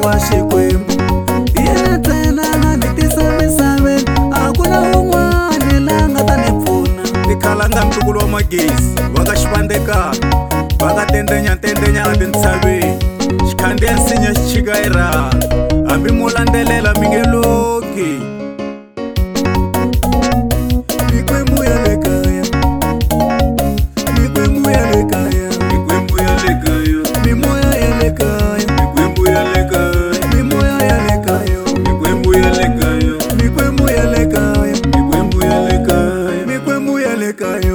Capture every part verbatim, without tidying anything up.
wa Xikwembu. Yena ntsena nga ni tisa misaveni, a ku na un'wana la nga ta ni pfuna. Ni khalanga ntukulu wa magezi va ka xivandekana, va ka tendenya-tendenya a tintshaveni. Xikhandziya nsinya xi chika hi rhala, hambi mo landzelela mi nge loki. Mikwembu ya le kaya, mikwembu ya le kaya, Mikwembu ya le kaya, mimoya ya le kaya, mikwembu ya le kaya, mimoya ya le kaya, mikwembu ya le kaya, mikwembu ya le kaya, mikwembu ya le kaya. mikwembu ya le kaya.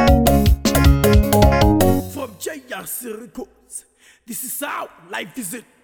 From J R C Records, this is how life is it.